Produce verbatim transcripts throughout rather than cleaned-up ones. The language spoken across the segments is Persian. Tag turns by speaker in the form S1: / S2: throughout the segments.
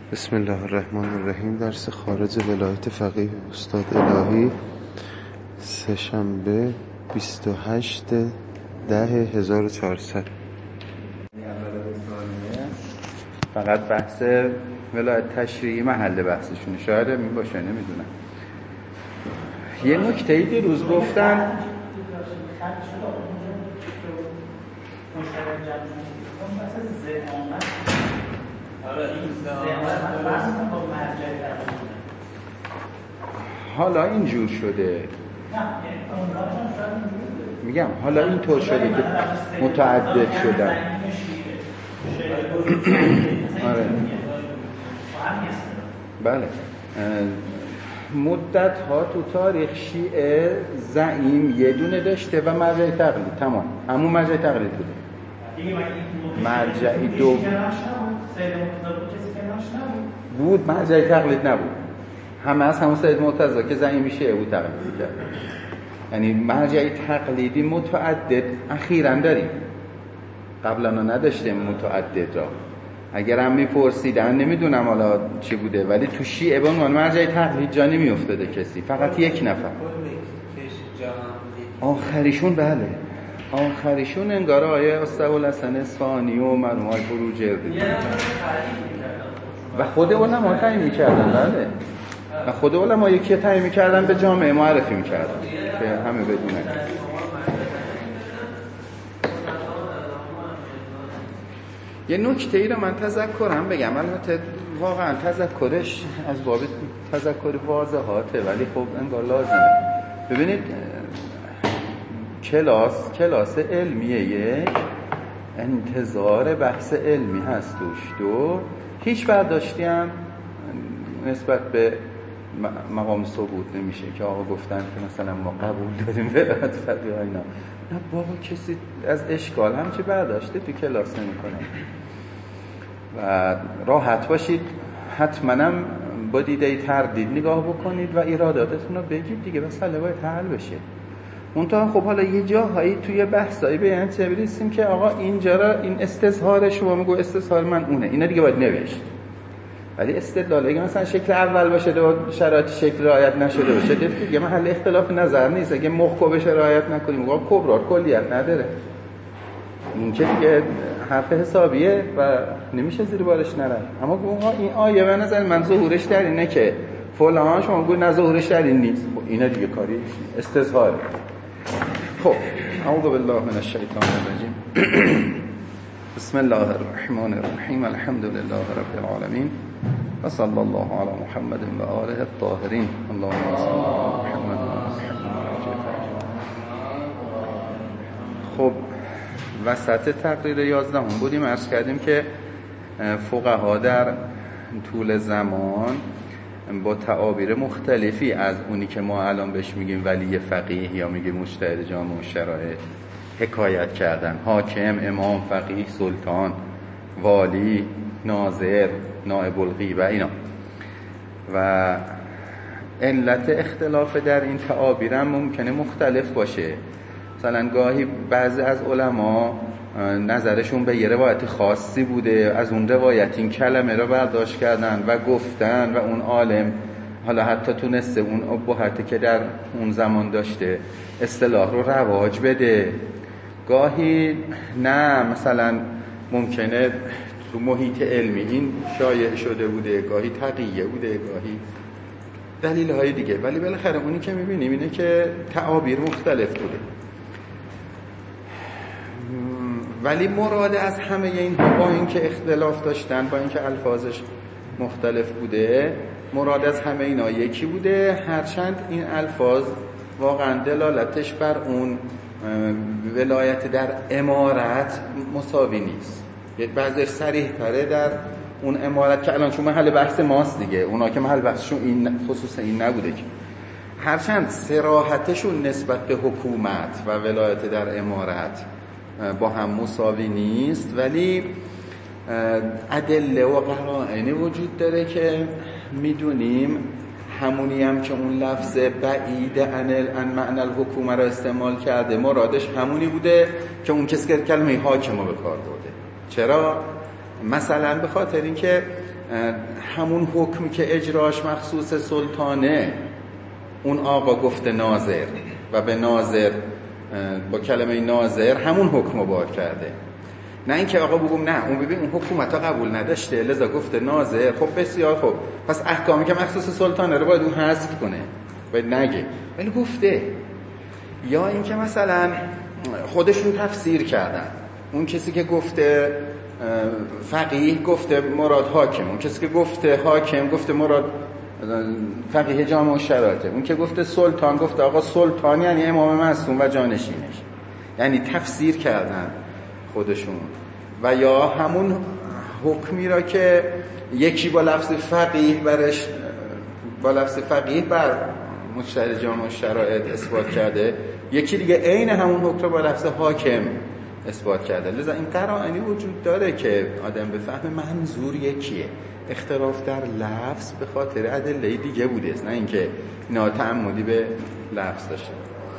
S1: بسم الله الرحمن الرحیم. درس خارج ولایت فقیه استاد الهی، سه شنبه بیست و هشت ده هزار و چهارصد.
S2: فقط بحث ولایت تشریعی محل بحثشونه، شاید این باشه، نمیدونم. یه نکته‌ای دیروز گفتن حالا اینجور شده، میگم حالا اینطور شده که متعدد شدن. آره بله، مدت ها تو تاریخ شیعه زعیم یه دونه داشته و مرجع تقلید، تمام، همون مرجع تقلید بوده. مرجع دو بود، مرجع تقلید نبود، همه از همون سید مرتضی که زعیم شیعه بود تقلید کرد. یعنی مرجع تقلیدی متعدد اخیراً داریم، قبلا نداشتیم متعدد را. اگر هم میپرسیدن نمیدونم حالا چی بوده، ولی تو شیعه به عنوان مرجع تقلید جا نمیافتاده کسی، فقط یک نفر آخریشون. بله آخریشون انگار آیه استغفرالحسن اصفهانی و مرحوم های بروجردی و خود علما تعیین می‌کردن. بله و خود علما یکی تعیین می‌کردن، به جامعه معرفی می‌کردن که همه بدونن. یه نکته ای رو من تذکرم بگم، البته واقعا تذکرش از باب تذکر واضحاته، ولی خب انگار لازمه. ببینید کلاس کلاس علمیه، یک انتظار بحث علمی هست توش، دو هیچ برداشتی هم نسبت به مقام ثبوت نمیشه که آقا گفتن که مثلا ما قبول داریم ولایت فقیه اینا. نه بابا، کسی از اشکال همچی برداشته تو کلاس نمیکنه. و راحت باشید، حتما هم با دیده تردید نگاه بکنید و ایراداتتون رو بگید دیگه، مسئله باید حل بشه. منتها خب حالا یه جاهایی توی بحثایی به این چه برسیم که آقا اینجا را این استظهار شما میگو استظهار من اونه، اینا دیگه باید نوشت. ولی استدلال اگه مثلا شکل اول باشه و شرایط شکل رعایت نشده باشه دیگه محل اختلاف نظر نیست. اگه مخکو بشه رعایت نکنیم آقا کبرار کلیت نداره، این که دیگه حرف حسابیه و نمیشه زیر بارش نره. اما این آیه به نظر من ظهورش در اینه که فلان شما بگو نه ظهورش در این نیست، اینا دیگه کاری استظهاره. خب اعوذ بالله من الشیطان الرجیم. بسم الله الرحمن الرحیم. الحمد لله رب العالمین و صلی الله علی محمد و آله الطاهرین. اللهم صل علی محمد و آله الطاهرین. خب وسط تقریر یازده هم بودیم، عرض کردیم که فقها در طول زمان با تعابیر مختلفی از اونی که ما الان بهش میگیم ولی فقیه یا میگیم مجتهد جامع الشرایع حکایت کردن. حاکم، امام، فقیه، سلطان، والی، ناظر، نائب الغیبه، اینا. و علت اختلاف در این تعابیر هم ممکنه مختلف باشه. مثلا گاهی بعضی از علما نظرشون به یه روایت خاصی بوده، از اون روایت این کلمه رو برداشت کردن و گفتن و اون عالم حالا حتی تونسته اون ابهاتی که در اون زمان داشته اصطلاح رو رواج بده. گاهی نه، مثلا ممکنه تو محیط علمی این شایع شده بوده، گاهی تقیه بوده، گاهی دلیل های دیگه، ولی بالاخره اونی که میبینیم اینه که تعابیر مختلف بوده. ولی مراد از همه این با اینکه اختلاف داشتن، با اینکه الفاظش مختلف بوده، مراد از همه اینا یکی بوده، هرچند این الفاظ واقعا دلالتش بر اون ولایت در امارت مساوی نیست. یک بعضیش صریح تره در اون امارت که الان چون محل بحث ماست دیگه، اونا که محل بحثشون این خصوص این نبوده که، هرچند صراحتشون نسبت به حکومت و ولایت در امارت با هم مساوی نیست، ولی ادله و قرائنی وجود داره که میدونیم همونی هم که اون لفظ بعید عن معنی الحکومه را استعمال کرده مرادش همونی بوده که اون کسی که کلمه حاکم رو به کار برده. چرا؟ مثلا به خاطر اینکه همون حکمی که اجراش مخصوص سلطانه اون آقا گفته ناظر و به ناظر با کلمه ناظر همون حکم رو بار کرده، نه اینکه آقا بگم نه اون ببین اون حکومت ها قبول نداشته لذا گفته ناظر. خب بسیار خب، پس احکامی که مخصوص سلطانه رو باید اون حذف کنه، باید نگه، ولی گفته. یا اینکه مثلا خودشون تفسیر کردن، اون کسی که گفته فقیه گفته مراد حاکم، اون کسی که گفته حاکم گفته مراد فقیه جامع الشرایطه، اون که گفته سلطان گفته آقا سلطان یعنی امام معصوم و جانشینش، یعنی تفسیر کردن خودشون. و یا همون حکمی را که یکی با لفظ فقیه برش با لفظ فقیه بر مجتهد جامع الشرایط اثبات کرده، یکی دیگه عین همون حکم را با لفظ حاکم اثبات کرده. لذا این قرائنی وجود داره که آدم بفهمه منظور یکیه، اختلاف در لفظ به خاطر ادله دیگه بوده، نه اینکه اینا تعمدی به لفظ داشته.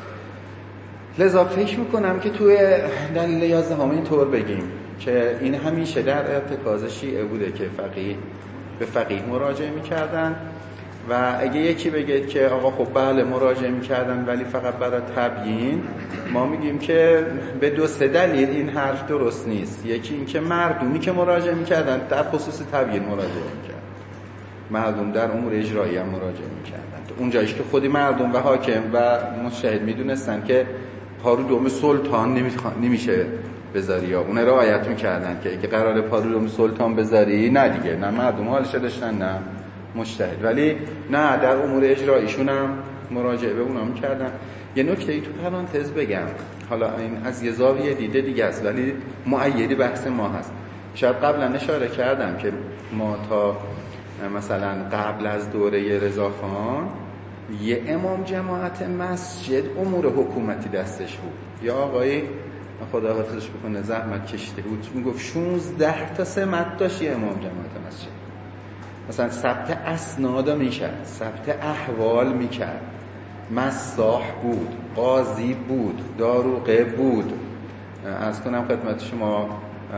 S2: لذا فکر میکنم که توی دلیل یازدهم اینطور بگیم که این همیشه در ارتکاز شیعه بوده که فقیه به فقیه مراجعه میکردن و اگه یکی بگه که آقا خب بله مراجعه میکردن ولی فقط برای تبیین، ما میگیم که به دو سه دلیل این حرف درست نیست. یکی این که مردمی که مراجعه میکردن در خصوص تبیین مراجعه میکردن، مردم در امور اجرایی هم مراجعه میکردن، اون جایش که خودی مردم و حاکم و مجتهد میدونستن که پارو دوم سلطان نمیشه بذاری، یا اون رعایت میکردن که اگه قراره پارو دوم سلطان بذاری نه دیگه، نه مردم حالش داشتن نه مجتهد، ولی نه در امور اجراییشون هم مراجعه به اونا میکردن. یه نکته ای تو پرانتز بگم، حالا این از یه زاویه دیده دیگه است ولی مؤیدی بحث ما هست. شاید قبلا اشاره کردم که ما تا مثلا قبل از دوره رضاخان یه امام جماعت مسجد امور حکومتی دستش بود، یا آقایی خدا حافظش بکنه زحمت کشیده بود، میگفت شانزده تا سمت داشت یه امام جماعت مسجد، مثلا ثبت اسناد میکرد، ثبت احوال میکرد، مساح بود، قاضی بود، داروغه بود، عرض کنم خدمت شما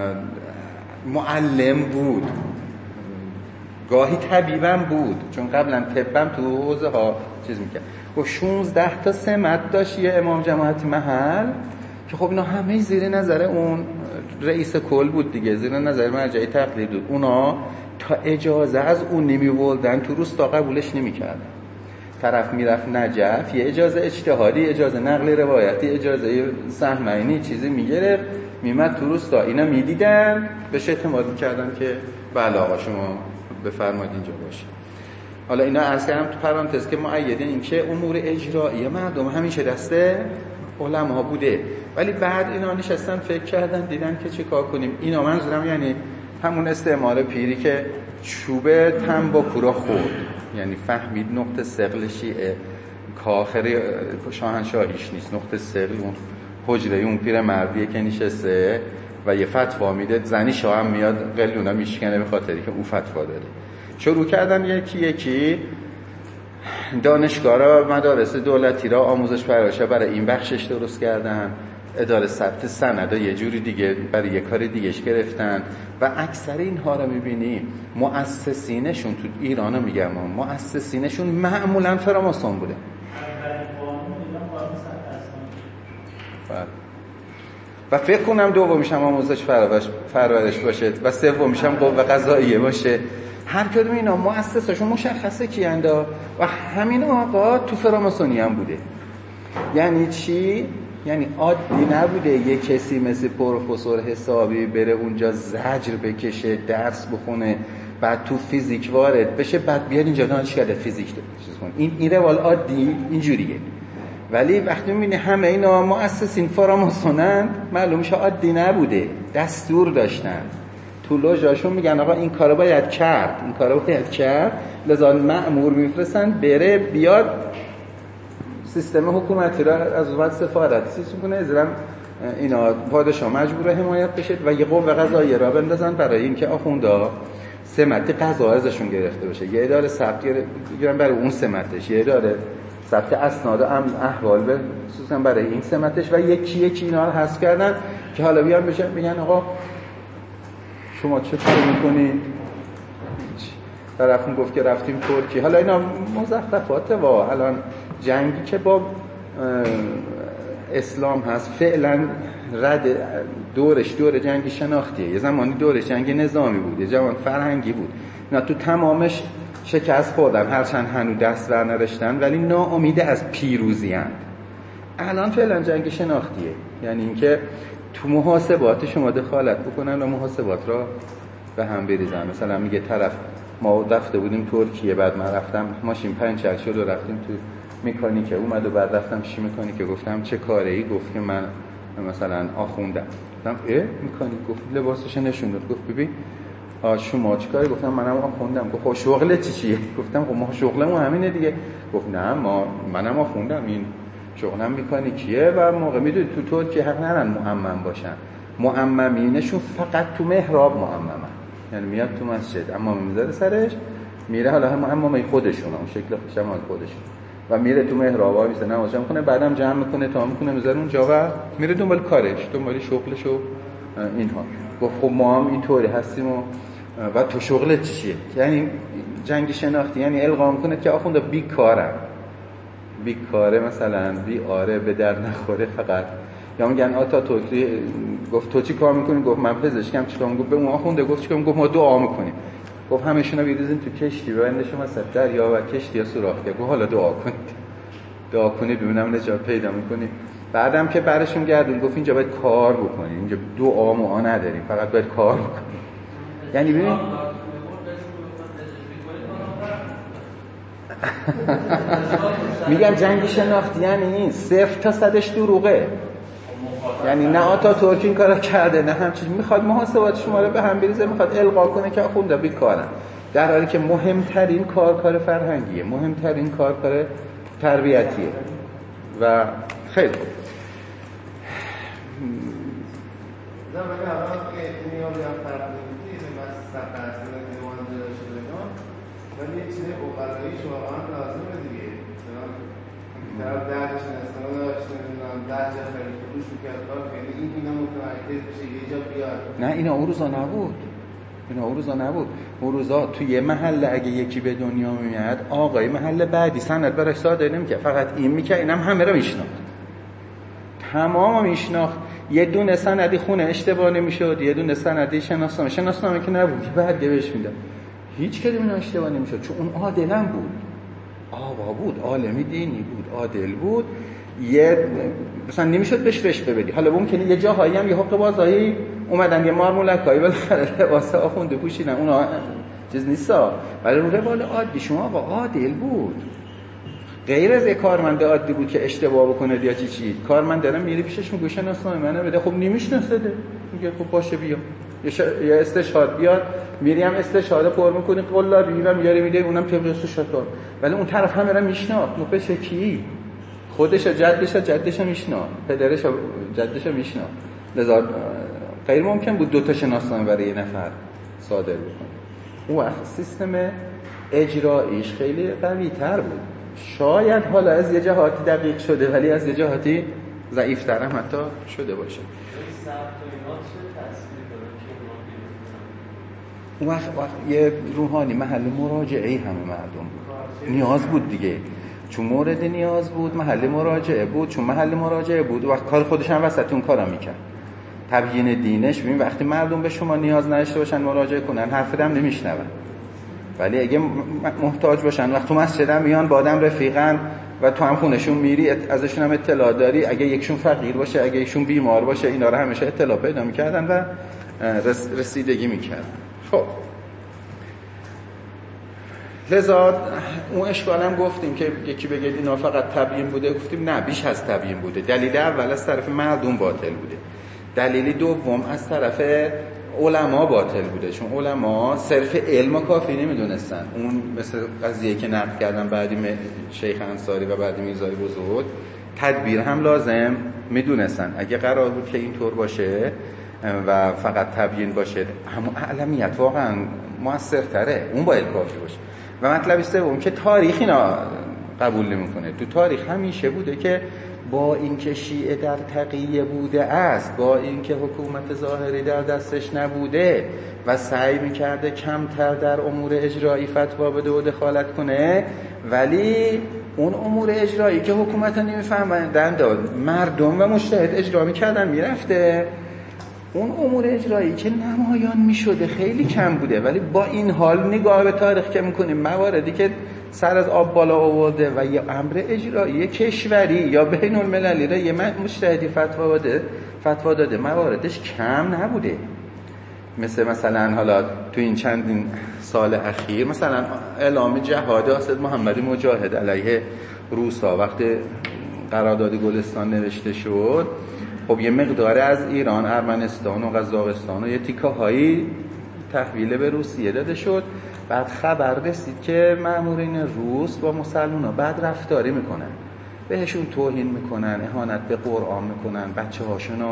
S2: معلم بود، گاهی طبیبم بود، چون قبلا طبم تو حوزه ها چیز میکرد. و شانزده تا سمت داشت یه امام جماعتی محل که خب اینا همه زیر نظر اون رئیس کل بود دیگه، زیر نظر مرجع تقلید بود. اونا تا اجازه از اون نمیوردن تو روستا قبولش نمیکردن. طرف میرفت نجف یه اجازه اجتهادی، اجازه نقل روایتی، اجازه سهمینی چیزی میگرفت، میمد تو روستا، اینا میدیدن بهش اعتماد میکردن که بله آقا شما بفرمایید اینجا باشه. حالا اینا عرض کردم تو پرانتز که مؤیده این که امور اجرایی مردم همیشه دسته علما بوده، ولی بعد اینا نشستن فکر کردن دیدن که چه کار کنیم. اینا منظورم یعنی همون استعمار پیری که چوب تنباکو را خورد، یعنی فهمید نقطه ثقل شیعه کاخر شاهنشاهیش نیست، نقطه ثقل اون حجره اون پیر مردیه که نشسته و یه فتوا میده، زنی شاه هم میاد قلونا میشکنه به خاطری که اون فتوا داره. شروع کردن یکی یکی دانشگاه را، مدارس دولتی را آموزش پرورش برای این بخشش درست کردن، اداره ثبت سند یه جوری دیگه برای یه کار دیگهش گرفتن و اکثر اینها رو میبینی مؤسسینشون تو ایران رو میگم مؤسسینشون معمولا فراماسون بوده. و فکر کنم دومیش هم آموزش پرورش باشه و سومیش هم قوه قضاییه باشه. هر کدوم اینا مؤسساشون مشخصه کیاندا و همین آقا تو فراماسونی هم بوده. یعنی چی؟ یعنی عادی نبوده یه کسی مثل پروفسور حسابی بره اونجا زجر بکشه، درس بخونه، بعد تو فیزیک وارد بشه، بعد بیاد اینجا دانشکده فیزیک چیز کنه. این این روال عادی اینجوریه. ولی وقتی میبینی همه اینا مؤسسین فراماسونن، معلوم میشه عادی نبوده، دستور داشتن. تو لوژاشون میگن آقا این کارو باید کرد، این کارو باید کرد، لذا مأمور میفرستن بره بیاد سیستم حکومتی را از وقت سفارت سیستم کنه، زیرا اینا پادشاه مجبور حمایت بشه و یه قوه قضاییه را بندازن برای اینکه آخوندا سمت قضا ازشون گرفته بشه، یه اداره ثبت گیرن برای اون سمتش، یه اداره ثبت اسناد و احوال به خصوصا برای این سمتش و یکی یکی اینا رو حذف کردن که حالا بیان بشه میگن آقا شما چه کار میکنید، طرفون گفت که رفتیم ترکیه. حالا اینا مزخرفاته و الان جنگی که با اسلام هست فعلا رد دورش دور جنگی شناختیه. یه زمانی دورش جنگی نظامی بود، یه زمان فرهنگی بود. نه تو تمامش شکست خوردن، هرچند هنوز دست بر نداشتن ولی ناامید از پیروزی هستند. الان فعلا جنگ شناختیه، یعنی اینکه تو محاسبات شما دخالت بکنن و محاسبات را به هم بریزن. مثلا میگه طرف ما رفته بودیم ترکیه، بعد من رفتم ماشین پنچر شد و رفتیم تو مکانیک، اومد و بعد رفتم چی مکانیک، گفتم چه کاره ای؟ گفت که من مثلا آخوندم. گفتم اه مکانیک؟ گفت لباسش نشون داد، گفت ببین شما چیکاره؟ گفتم منم آخوندم. گفت خب شغلت چی چیه؟ گفتم خب ما شغلمون همینه دیگه. گفت نه ما منم آخوندم، این شغلم مکانیکیه و موقع میدونی تو ترکیه حق ندارن معمم باشن، معممینشون فقط تو محراب معممن، یعنی میاد تو مسجد اما میذاره سرش میره، حالا هم امامه خودشون اون شکل شمال خودشون و میره تو محرابا میسه نماز جمع کنه، بعدم جمع میکنه تا میکنه میذاره اونجا و میره دنبال کارش، دنبال شغلش و اینها. گفت خب ما هم اینطوری هستیم و و تو شغلت چیه؟ یعنی جنگ شناختی، یعنی القا میکنه که آخونده بیکارم، بیکاره مثلا بی آره به در نخوره فقط. یا میگن آتا توکلی گفت تو چی کار میکنی؟ گفت من پزشکم. چیکار میکنم؟ به اون آخونده گفت چیکار؟ گفت ما دعا میکنیم. گفت همشون رو بیریزین تو کشتی ببندشون مثلا دریا و کشتی ها سوراخ کرد. گفت حالا دعا کنید، دعا کنید ببینم نجات پیدا میکنید. بعدم که برشون گردون گفت اینجا باید کار بکنید، اینجا دعا معا نداریم، فقط باید کار بکنید. یعنی ببین میگم جنگ شناختی یعنی این صفر تا صدش دروغه، یعنی نه آتا ترکی این کارا کرده نه همچین، میخواد محاسبات شما رو به هم بریزه، میخواد القا کنه که آخونده بیکارن، در حالی که مهمترین کار کار فرهنگیه، مهمترین کار کار تربیتیه. و خیلی خوب
S3: ولی یه چیزی اوقلاییش واقعا لازمه دیگه. مثلا طرف دردش نستانه داشته نمیدونم ده جا خیلی فروش میکرد کار خیلی این اینا متمرکز بشه یه جا بیاد.
S2: نه اینا اون روزا نبود، اینا اون روزا نبود. اون روزا توی محله اگه یکی به دنیا میاد آقای محله بعدی سند براش صادر نمیکرد، فقط این میکرد، اینم همه رو میشناخت، تمام میشناخت. یه دونه سندی خونه اشتباه نمیشد، یه دونه سندی شناسنامه شناسنامه که نبود بعد بهش میداد، هیچ کلمه اشتباه نمیشد، چون اون عادلم بود، آقا بود، عالمی دینی بود، عادل بود. یه مثلا نمیشد بهش رشوه بدی. حالا ممکنه یه جاهایی هم یه حق بازایی اومدن یه مارمولکایی بالاخره لباس آخونده پوشیدن، اونا چیز نیستا، ولی اون روال عادی شما آقا عادل بود، غیر از یه کارمند عادی بود که اشتباه بکنه یا چی چی. کارمند دارم میری پیشش میگه شناسنامه منو بده، خب نمیشناسه، میگه خب باشه بیا یا استشهاد بیاد، میری هم استشهاد پر میکنی قلابی میرم میاری میده اونم طبق استشهاد، ولی اون طرف همه را میشناخت، نو بشه کی خودش جدش جدش میشناخت، پدرش جدش میشناخت، لذا غیر ممکن بود دو تا شناسنامه برای یه نفر صادر بکنه. اون وقت سیستم اجراییش خیلی قوی تر بود. شاید حالا از یه جهاتی دقیق شده ولی از یه جهاتی ضعیف تر هم حتی شده باشه. اون وقت, وقت یه روحانی محل مراجعه همه مردم بود، نیاز بود دیگه، چون مورد نیاز بود محل مراجعه بود، چون محل مراجعه بود وقت کار خودش هم وسط اون کارا میکرد. تبیین دینش ببین وقتی مردم به شما نیاز نداشته باشن مراجعه کنن حرف هم نمیشنون، ولی اگه محتاج باشن وقت تو مسجد هم میان با آدم رفیقن و تو هم خونشون میری ازشون هم اطلاع داری، اگه یکشون فقیر باشه اگه یکشون بیمار باشه اینا رو همیشه اطلاع پیدا میکردن و رسیدگی میکردن. خب لذا اون اشکال هم گفتیم که یکی بگه اینا فقط تبیین بوده، گفتیم نه بیش از تبیین بوده. دلیل اول از طرف مردم باطل بوده، دلیل دوم از طرف علما باطل بوده، چون علما صرف علم و کافی نمیدونستن. اون مثل قضیه که نقل کردن بعدی شیخ انصاری و بعدی میرزای بزرگ، تدبیر هم لازم میدونستن. اگه قرار بود که اینطور باشه و فقط تبیین باشه همون علمیت واقعا موثرتره، اون باید کافی باشه. و مطلب سوم که تاریخ اینا قبول نمیکنه. تو تاریخ همیشه بوده که با اینکه شیعه در تقیه بوده است، با اینکه حکومت ظاهری در دستش نبوده و سعی میکرده کمتر در امور اجرایی فتوا بده و دخالت کنه، ولی اون امور اجرایی که حکومت نمیفهمدن داد مردم و مجتهد اجرا میکردن میرفته، اون امور اجرایی که نمایان میشده خیلی کم بوده. ولی با این حال نگاه به تاریخ که میکنیم مواردی که سر از آب بالا آورده و یه امر اجرایی کشوری یا بین المللی را یه مجتهدی فتوا داده فتوا داده مواردش کم نبوده. مثل مثلا حالا تو این چندین سال اخیر مثلا اعلام جهاد اسد محمدی مجاهد علیه روسا وقتی قرارداد گلستان نوشته شد، خب یه مقدار از ایران، ارمنستان و قزاقستان و یه تیکه هایی تحویل به روسیه داده شد. بعد خبر رسید که مامورین روس با مسلمان‌ها بد رفتاری میکنن، بهشون توهین میکنن، اهانت به قرآن میکنن، بچه هاشونو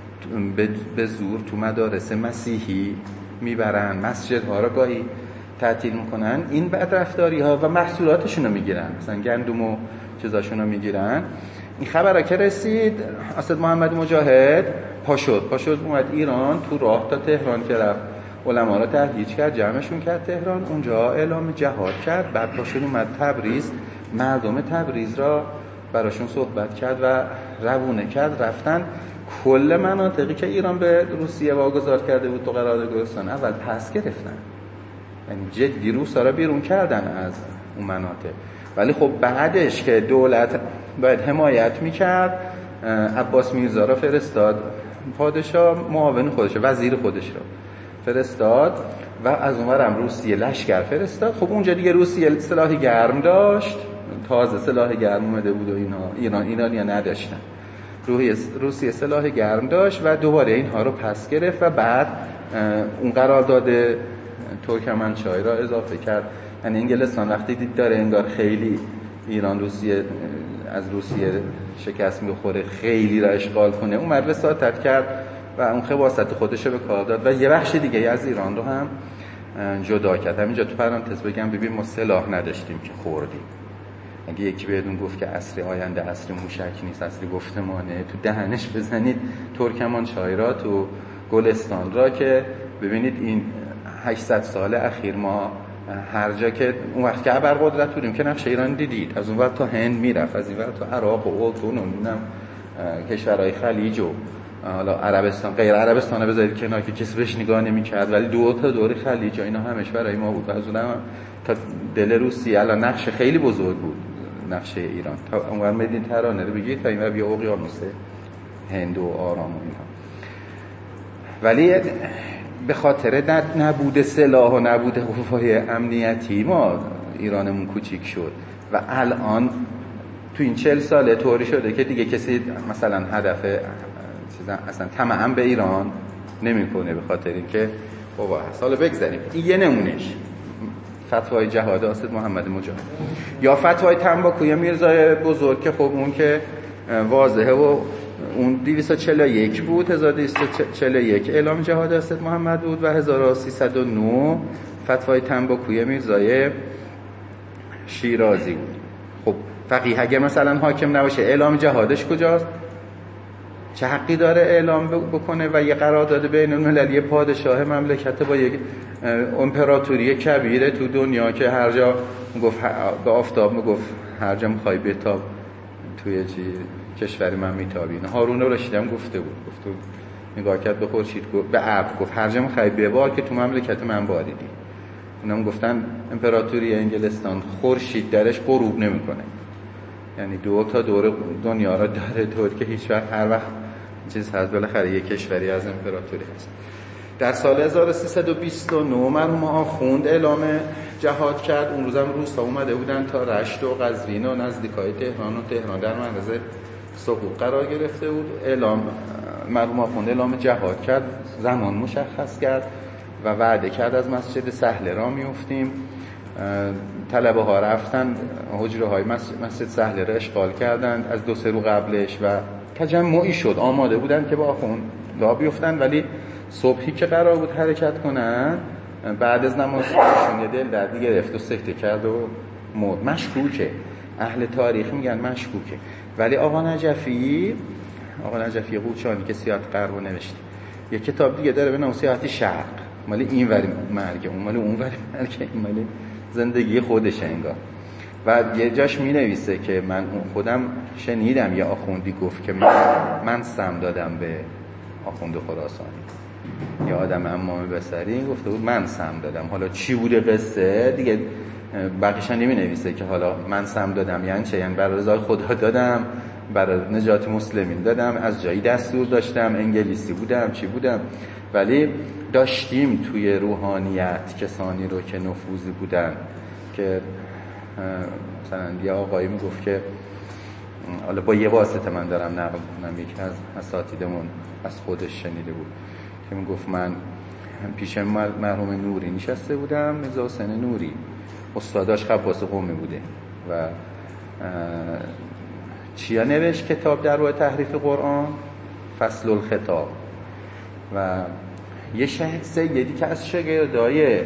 S2: به زور تو مدارس مسیحی میبرن، مسجدها رو گاهی تعطیل میکنن. این بد رفتاری ها و محصولاتشون رو میگیرن، مثلا گندم و چیزاشون رو میگیرن. این خبر که رسید اسد محمدی مجاهد پا شد پا شد اومد ایران، تو راه تا تهران که رفت علما را تهییج کرد، جمعشون کرد تهران، اونجا اعلام جهاد کرد. بعد پا شد اومد تبریز، مردم تبریز را براشون صحبت کرد و روونه کرد، رفتن کل مناطقی که ایران به روسیه واگذار کرده بود تو قرارداد گلستان اول پس گرفتن، یعنی جدی روسا را بیرون کردن از اون مناطق. ولی خب بعدش که دولت باید حمایت میکرد، عباس میرزا را فرستاد، پادشاه معاون خودش، وزیر خودش را فرستاد و از اونورم روسیه لشکر فرستاد. خب اونجا دیگه روسیه سلاح گرم داشت، تازه سلاح گرم اومده بود و اینا ایران ایرانیا نداشتن. روسیه سلاح گرم داشت و دوباره اینها رو پس گرفت و بعد اون قرارداد ترکمنچای را اضافه کرد. یعنی انگلستان وقتی دید داره انگار خیلی ایران روسیه از روسیه شکست میخوره، خیلی را اشغال کنه، اومد وساطت کرد و اون خباثت خودش رو به کار داد و یه بخش دیگه از ایران رو هم جدا کرد. همینجا تو پرانتز بگم ببین ما سلاح نداشتیم که خوردیم. اگه یکی بهتون گفت که عصر آینده عصر موشک نیست، عصر گفتمانه، تو دهنش بزنید ترکمنچای را تو گلستان را که ببینید این هشتصد سال اخیر ما هر جا که اون وقت که ابرقدرت بودیم که نقشه ایران دیدید، از اون وقت تا هند میرفت، از این وقت تا عراق و اردن و نمیدونم کشورهای خلیج و حالا عربستان، غیر عربستان بذارید کنار که کسی بهش نگاه نمی‌کرد، ولی دو تا دور خلیج و اینا همش برای ما بود. از اونم تا دل روسیه الان نقشه خیلی بزرگ بود، نقشه ایران تا اونور مدین ترانه رو بگید تا اینور بیا اقیانوس هند و آرام و اینا. ولی به خاطر نبود سلاح و نبود قوای امنیتی ما ایرانمون کوچیک شد و الان تو این چهل ساله طوری شده که دیگه کسی مثلا هدف اصلا طمعاً به ایران نمیکنه، به خاطر اینکه بابا سال بگذاریم. این یه نمونهش فتوای جهاد اسد محمدی مجاهد، یا فتوای تنباکوی میرزای بزرگ که خب اون که واضحه و اون دویست و چهل و یک بود، هزار و دویست و چهل و یک اعلام جهاد اسد محمد بود و هزار و سیصد و نه فتوای تنباکوی میرزای شیرازی بود. خب فقیه اگر مثلا حاکم نباشه اعلام جهادش کجاست؟ چه حقی داره اعلام بکنه و یه قرارداد بین المللی پادشاه مملکت با یک امپراتوری کبیره تو دنیا که هر جا گفت به آفتاب میگفت هر جا میخوای بتاب توی چی کشور من میتابی. هارون الرشید هم گفته بود، گفت نگاه کرد به خورشید، به ابر گفت هر جا میخوای ببار که تو مملکت من باریدی. اونم گفتن امپراتوری انگلستان خورشید درش غروب نمیکنه، یعنی دو تا دور دنیا را داره، طور که هیچ وقت هر وقت چیز هست بالاخره یک کشوری از امپراتوری هست. در سال هزار و سیصد و بیست و نه مرحوم آخوند اعلام جهاد کرد. اون روزم روسا اومده بودن تا رشت و قزوین و نزدیکای تهران و تهران در معرض سقوط قرار گرفته بود. اعلام مرحوم آخوند اعلام جهاد کرد، زمان مشخص کرد و وعده کرد از مسجد سهله را میافتیم. طلبه ها رفتن حجره های مسجد سهله را اشغال کردند از دو سه رو قبلش و تجمعی شد، آماده بودن که با آخوند لا بیفتن. ولی صبحی که قرار بود حرکت کنن بعد از نماز شون دل دردی گرفت و سکته کرد و مرد. مشکوکه اهل تاریخ میگن مشکوکه. ولی آقا نجفی آقا نجفی قوچانی که سیاحت غرب رو نوشته، یه کتاب دیگه داره به نام سیاحت شرق، مالی این وری مرگ، اون مالی اون وری مرگ، این مالی زندگی خودشه انگار. و یه جاش می نویسه که من خودم شنیدم یه آخوندی گفت که من, من سم دادم به آخوند خراسانی، یه آدم امام بصری گفته بود من سم دادم. حالا چی بوده قصه دیگه بقیش نمی نویسه که حالا من سم دادم یعنی چه، یعنی برای رضای خدا دادم، برای نجات مسلمین دادم، از جایی دستور داشتم، انگلیسی بودم، چی بودم. ولی داشتیم توی روحانیت کسانی رو که نفوذی بودن که مثلا یه آقایی میگفت که حالا با یه واسطه من دارم نقل میکنم، یکی از اساتیدمون از خودش شنیده بود که میگفت من پیش مرحوم نوری نشسته بودم، میرزا حسین نوری استاداش خباس قومی بوده و چیا نوشت کتاب در روی تحریف قرآن، فصل الخطاب. و یه شهید سیدی که از شاگردای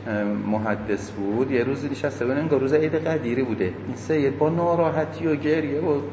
S2: محدث بود یه روزی نشسته بود، انگار روز عید قدیری بوده، این سید با ناراحتی و گریه و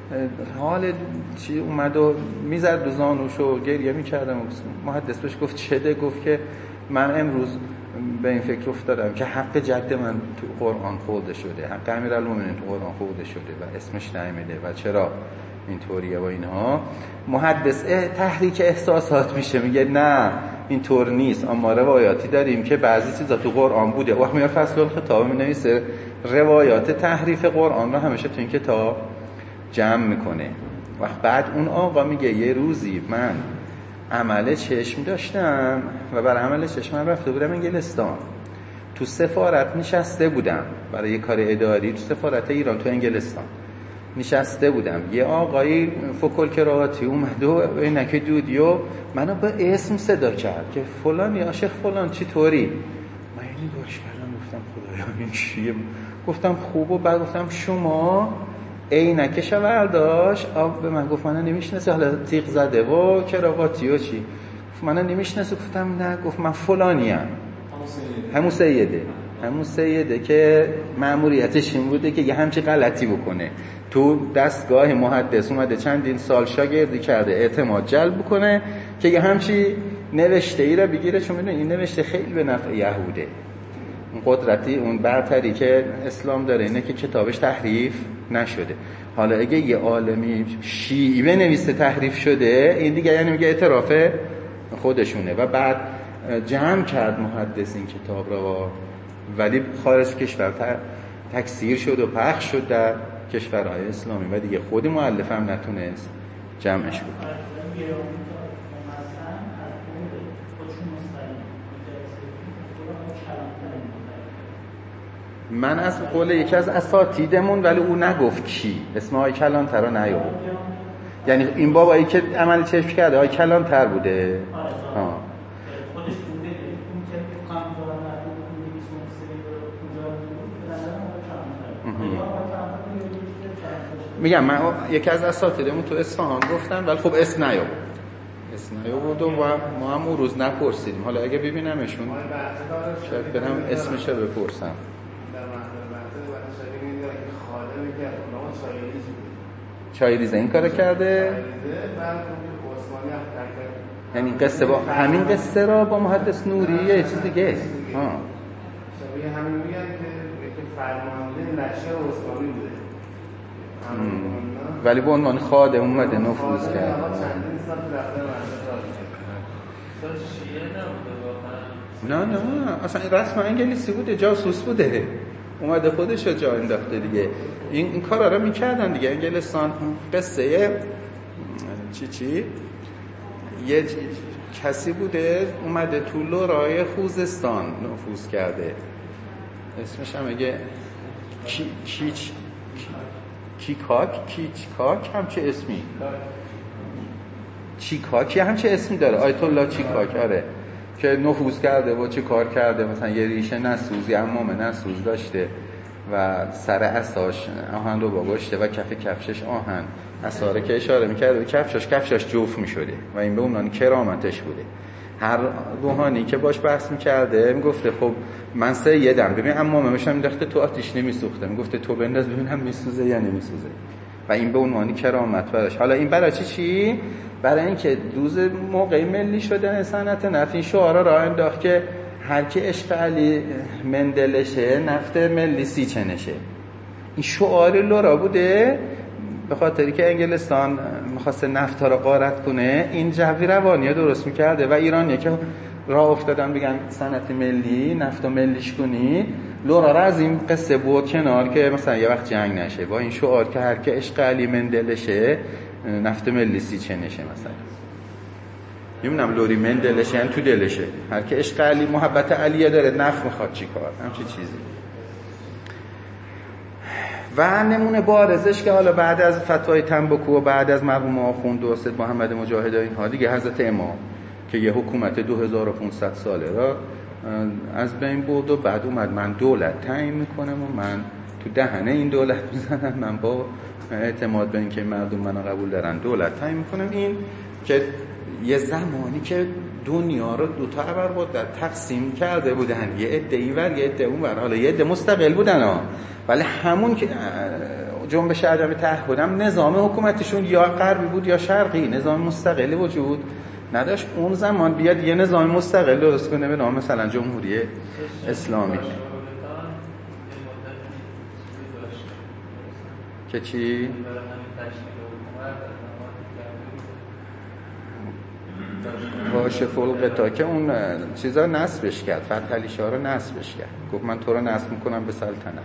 S2: حال چی اومد و میزد دو زانوش و گریه میکردم. محدث بهش گفت چده؟ گفت که من امروز به این فکر افتادم که حق جد من تو قرآن خورده شده، حق امیرالمومنین تو قرآن خورده شده و اسمش نیامده و چرا اینطوریه و اینها. محدث تحریک احساسات میشه، میگه نه اینطور نیست، اما روایاتی داریم که بعضی چیزا تو قرآن بوده. وقت میاد فصل الخطاب مینویسه روایات تحریف قرآن رو همیشه تو این کتاب جمع میکنه. وقت بعد اون آقا میگه یه روزی من عمل چشم داشتم و برای عمل چشم من رفته بودم انگلستان، تو سفارت نشسته بودم برای یه کار اداری، تو سفارت ایران تو انگلستان نشسته بودم، یه آقایی فوکل کراواتی اومد و اینکه دودی و منو به اسم صدا کرد که فلان یا شیخ فلان چی طوری. من یعنی گوش کردم گفتم خدایا این چیه؟ گفتم خوب. و بعد گفتم شما عینکش برداشت آب به من گفت من نمیشناسه، حالا تیغ زده و کراواتی و چی گفت من نمیشناسه. گفتم نه. گفت من فلانیم، همون سیده همون سیده که مأموریتش این بوده که یه همچی غلطی بکنه، تو دستگاه محدث اومده چندین سال شاگردی کرده اعتماد جلب بکنه که یه همچی نوشته ای را بگیره، چون میدونی این نوشته خیلی به نفع یهوده. اون قدرتی، اون برتری که اسلام داره اینه که کتابش تحریف نشده. حالا اگه یه عالمی شیعی بنویسه تحریف شده، این دیگه یعنی میگه اعتراف خودشونه. و بعد جمع کرد محدث این کتاب را، ولی خارج کشور تکثیر شد و پخش شد در کشورهای اسلامی و دیگه خود مؤلف هم نتونست جمعش کنه. من از قول یکی از اساتیدمون، ولی او نگفت کی، اسم آقای کلانتر رو نیاورد. یعنی این بابایی که عمل چشم کرده آقای کلانتر بوده. آه. میگم من یکی از اساتیدمون تو اصفهان گفتن، ولی خب اسم نیاورد اسم نیاورد و ما هم اون روز نپرسیدیم. حالا اگه ببینمشون شاید برم اسمش رو بپرسم. چایریزه این کارو کرده؟ یعنی قصه با همین قصه را با محدث نوری یه چیز دیگه است. ها.
S3: شبیه همین میگن که فرمانده نشر عثمانی بوده.
S2: ولی به عنوان خادم اومده نفوذ کرد. نه نه اصلا رسما انگلیسی بوده، جاسوس بوده، اومده خودش رو جا انداخته دیگه. این این کارا رو میکردن دیگه انگلستان. قصه چی چی یه کسی بوده اومده تو لورای خوزستان نفوذ کرده، اسمش هم میگه کی کیچ کیکاک کیچکاک همچه اسمی چیکاکی همچه اسمی داره، آیت الله چیکاک. آره که نفوذ کرده و چه کار کرده، مثلا یه ریشه نسوز، یه عمامه نسوز داشته و سر عصاش آهن رو باگشته و کف کفشش آهن، عصاره که اشاره میکرده و کفشش کفشش جوف میشده و این به اونان کرامتش بوده. هر روحانی که باش بحث میکرده میگفته خب من سیدم، ببین اما ممشم میداخته تو آتیش نمیسوخته، میگفته تو بنداز ببینم میسوزه یا نمیسوزه و این به عنوان کرامت براش. حالا این برای چی چی؟ برای اینکه روز موقع ملی شدن صنعت نفت این شعارا راه انداخت که هر کی عشق علی مندلشه نفت ملی سی چنشه. این شعار لورا بوده به خاطری که انگلستان می‌خواسته نفت ها رو غارت کنه، این جوی روانی درست می‌کرده و ایرانیه که راه افتادن بگن صنعت ملی نفت ملیش کنی. لورا را از این قصه بود کنار که مثلا یه وقت جنگ نشه با این شعار که هر کی عشق علی مندلشه نفت ملی سی چنشه. مثلا نمیدونم لوری مندلشه یعنی تو دلشه، هر کی عشق علی محبت علیه داره نفت میخواد چیکار، همچین چیزی. و نمونه بارزش که حالا بعد از فتوای تنباکو و بعد از مرحوم آخوند و سید محمد مجاهد و اینها دیگه حضرت امام که یه حکومت دو هزار و پانصد ساله را از بین برد و بعد اومد من دولت تعیین میکنم و من تو دهنه این دولت میزنم، من با اعتماد به اینکه مردم منو قبول دارن دولت تعیین میکنم. این که یه زمانی که دنیا رو دو تا ابرقدرت تقسیم کرده بودن، یه عده اینور یه عده اونور، حالا یه عده مستقل بودن ها، ولی همون که جنبش عدم تعهدم نظام حکومتشون یا غربی بود یا شرقی، نظام مستقلی وجود نداشت. اون زمان بیاد یه نظام مستقل درست کنه به نام مثلا جمهوری اسلامی که چی؟ باشه فلقتا که اون چیزا نصبش کرد، فتح علی شاه رو نصبش کرد، گفت من تو رو نصب میکنم به سلطنت.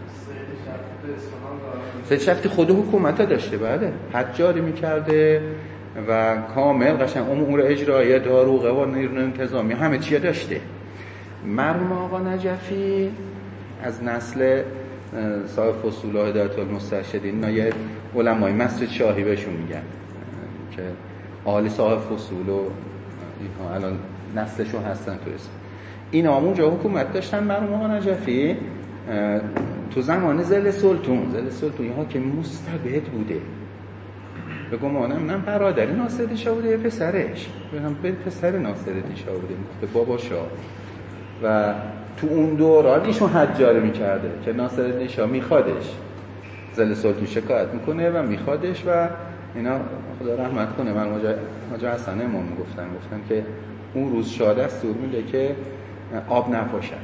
S2: سید شفتی خود حکومت ها داشته، بله حد جاری میکرده و کامل قشنگ امور اجرایی داروغه و نیروی انتظامی همه چیه داشته. مرحوم آقا نجفی از نسل صاحب فصول و هدایت المسترشدین، اینا علمای مسجد شاهی بهشون میگن که آل صاحب فصول و اینها الان نسلشون هستن تو اسم این آمونجا حکومت داشتن. مرحوم آقا نجفی تو زمان زل سلطون زل سلطون اینها که مستبد بوده، به گمانم نه برادری ناصرالدین شاه بوده، یه پسرش به پسر ناصرالدین شاه بوده، به بابا شاه. و تو اون دوران ایشون حد جاری میکرده که ناصرالدین شاه میخوادش، زل سلطون شکایت میکنه و میخوادش و اینا خدا رحمت کنه. من حاجی حسن امام گفتن گفتن که اون روز شاه دستور میده که آب نپاشن،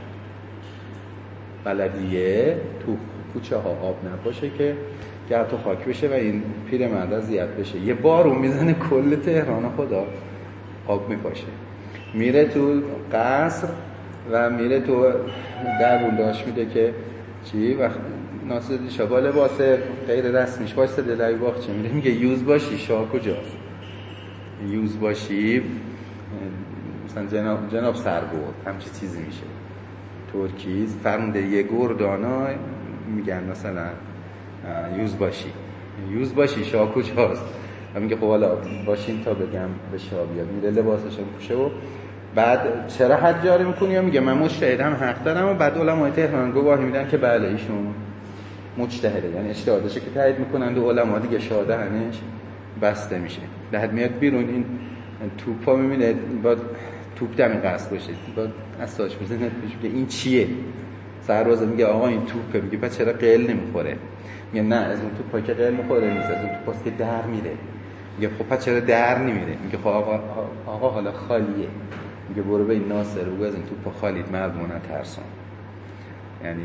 S2: بلدیه تو کوچه ها آب نپاشه که گرد و خاک بشه و این پیرمرد اذیت بشه. یه بارون میزنه کل تهران خدا آب میپاشه، میره تو قصر و میره تو درون داشت میده که چی وقت ناصرالدین شاه با لباس غیر رسمیش واسه دلای باغچه میره میگه یوز باشی شاه کجاست؟ یوز باشی مثلا جناب جناب سربرد همچی چیزی میشه. ترکیز فرمونده یه گردانا میگن مثلا یوز باشی یوز باشی شاه کجاست؟ و میگه خب حالا باشین تا بگم به شاه بیاد. میره لباسشو میپوشه و بعد چرا حد جاری میکنی؟ یا میگه من مجتهدم حق دارم. و بعد علمای تهران گواهی میدن که بله ایشون مجتهده، یعنی اجتهادشه که تایید میکنند و علما دیگه شادهنش بسته میشه. در میاد بیرون این توپا میبینه با توپ دمی قصد باشه با اساش میزنه میگه این چیه؟ سرباز میگه آقا این توپه. میگه بعد چرا قل نمیخوره؟ میگه نه از اون توپا که قل میخوره نیست، از اون توپاست که در میره. میگه خب پس چرا در نمیره؟ میگه خب آقا آقا حالا خالیه. میگه برو به این ناصر بگو از این توپا خالید مردمون نترسون. یعنی